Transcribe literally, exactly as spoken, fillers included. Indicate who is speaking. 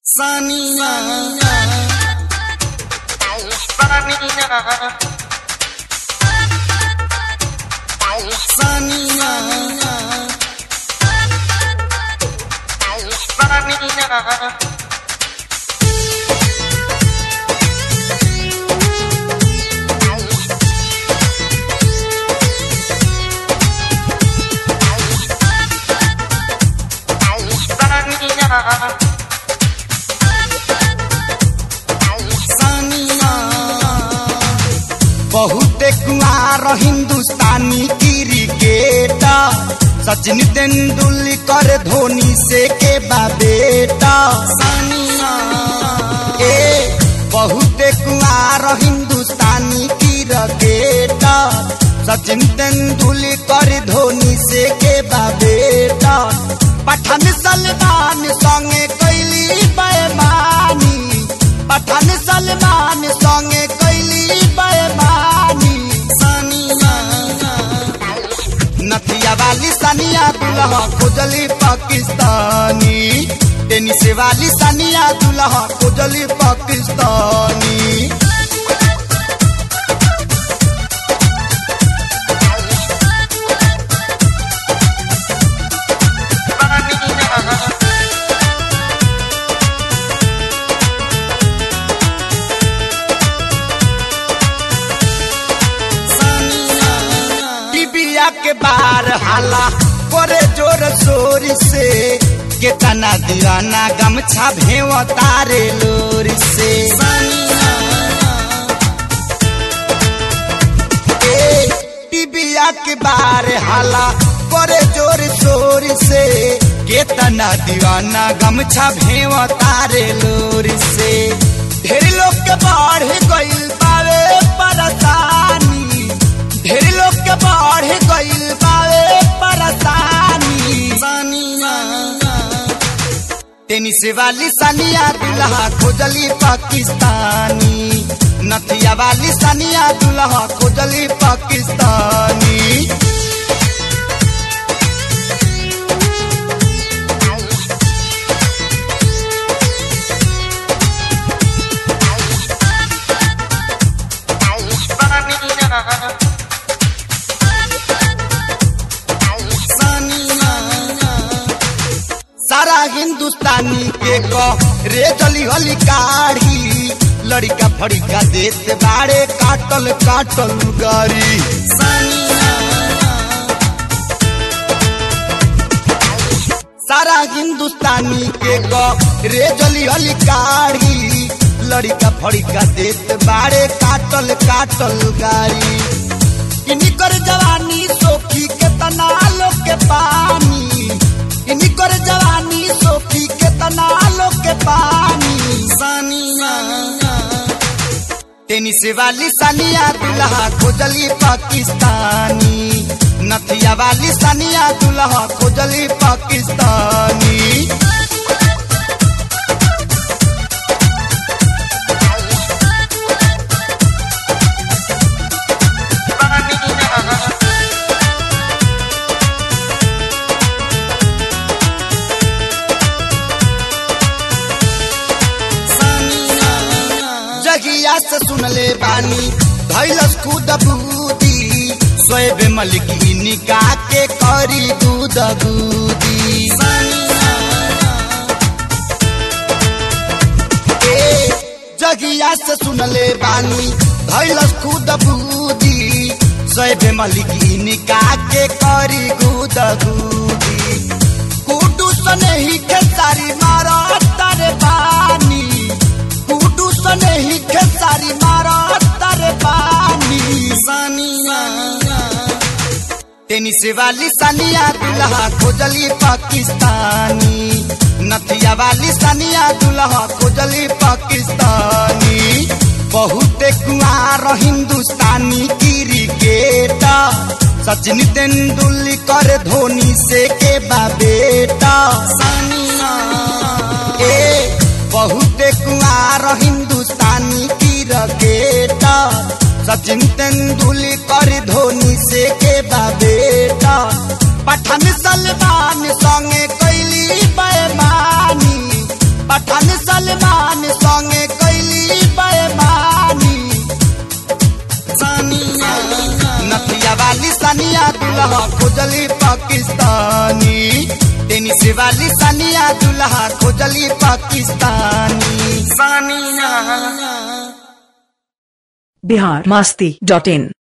Speaker 1: Sania, Sania, Sania, Sania.
Speaker 2: बहुत कुआर हिंदुस्तानी क्रिकेट सचिन तेंदुलकर धोनी से के बेटा
Speaker 1: Sania,
Speaker 2: ए बहुत कुआर हिंदुस्तानी क्रिकेट सचिन तेंदुलकर धोनी से के बेटा पठान सलमान संगे कैली बेमानी पठान सलमान संगे कैली बेमानी
Speaker 1: Sania,
Speaker 2: नथिया वाली सानिया दुल्हा खोजली पाकिस्तानी टेनिस वाली सानिया दुल्हा खोजली पाकिस्तानी टीबिया के बार हाला करे जोर शोर से केतना दीवाना गमछा भेव तारे लोर से ए टीबिया के बार हाला करे जोर शोर से केतना दीवाना गमछा भेव तारे लोर से ढेर लोग के बढ़ गइल बावे परेशानी ढेर लोग के बढ़ गइल बावे परेशानी
Speaker 1: Sania,
Speaker 2: टेनिस वाली सानिया दुल्हा खोजली पाकिस्तानी नथिया वाली सानिया दुल्हा खोजली पाकिस्तानी सारा हिंदुस्तानी के को रे जली हली काढ़ी लड़का फड़का देते बाड़े काटल काटल गारी सारा हिंदुस्तानी के को रे जली हली काढ़ी लड़का फड़का देते बाड़े काटल काटल गारी इनकर जवानी सोखी के तना लोग के पानी इनकर जवानी सोखी के तना लोग के पानी
Speaker 1: Sania,
Speaker 2: टेनिस वाली सानिया दुल्हा खोजली पाकिस्तानी नथिया वाली सानिया दुल्हा खोजली पाकिस्तानी जगिया से सुनले बानी धैलस खुद बूदी सोएब मलिकी निकाह के करी दूध दूदी ए जगिया से सुनले बानी धैलस खुद बूदी सोएब मलिकी निकाह के करी दूध दूदी कुटू सने ही के सारी मारा तारे बानी कुटू सने ही के सारी मारा तारे बानी
Speaker 1: Sania,
Speaker 2: टेनिस वाली सानिया दुल्हा खोजली पाकिस्तानी नथिया वाली सानिया दुल्हा खोजली पाकिस्तानी बहुत कुआर हिंदुस्तानी क्रिकेट सचिन तेंदुलकर धोनी से के बेटा
Speaker 1: Sania,
Speaker 2: ए बहुत कुआर हिंदुस्तानी क्रिकेट सचिन तेंदुलकर धोनी से के बेटा पठान सलमान संगे कैली बेमानी पठान सलमान संगे कैली बेमानी
Speaker 1: सानिया
Speaker 2: नथिया वाली सानिया दुल्हा खोजली पाकिस्तानी टेनिस वाली सानिया दुल्हा खोजली पाकिस्तानी
Speaker 1: सानिया
Speaker 3: बिहार मस्ती डॉट इन